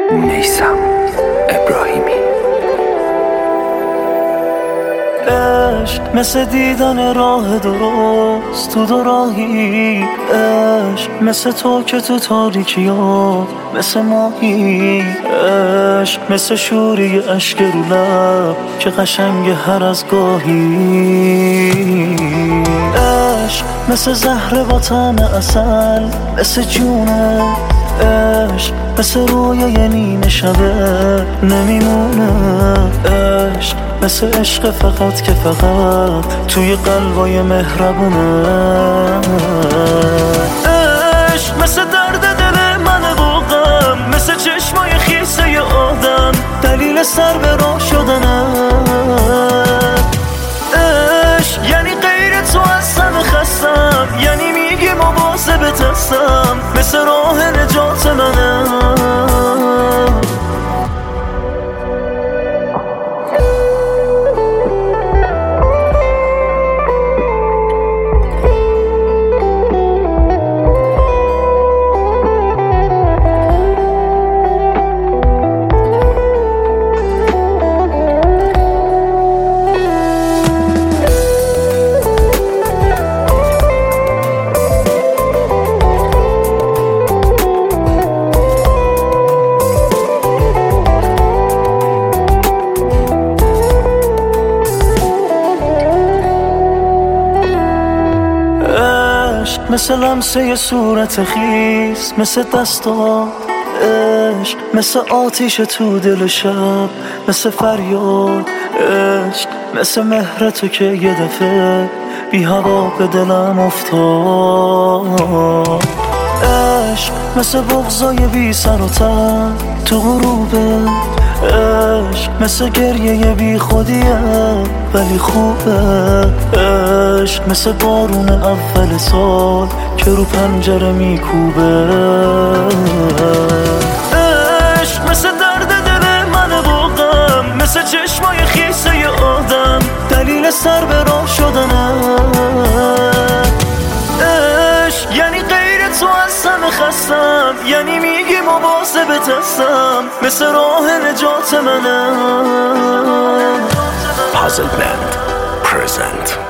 میثم ابراهیمی. عشق مثل دیدن راه درست تو دو راهی، عشق مثل تو که تو تاریکی ها مثل ماهی، عشق مثل شوری اشک رو لب که قشنگ هر از گاهی، عشق مثل زهر با طعم عسل مثل جونه، عشق مثل رویای نیمه شبه نمیمونه، عشق مثل عشق فقط که فقط توی قلبای مهربونه، عشق مثل درد دل من و غم، مثل چشمای خیسه آدم دلیل سر به راه شدنه، عشق یعنی غیر تو از همه خستم، یعنی میگی مواظبت هستم مثل راه نجات منه. مثل لمسه صورت خیس، مثل دستا عشق، مثل آتیش تو دل شب، مثل فریاد عشق، مثل مهر تو که یه دفعه بی هوا به دلم افتاد، عشق مثل بغضای بی سر و ته تو غروبه، عشق مثل گریه بی خودیه ولی خوبه، عشق مثل بارون اول سال که رو پنجره میکوبه، عشق مثل درد دل من و غم، مثل چشمای خیسه آدم دلیل سر به راه شدنه، عشق یعنی غیر تو از همه خستم، یعنی میگی مواظبت هستم مثل راه نجات منه. Puzzle Band present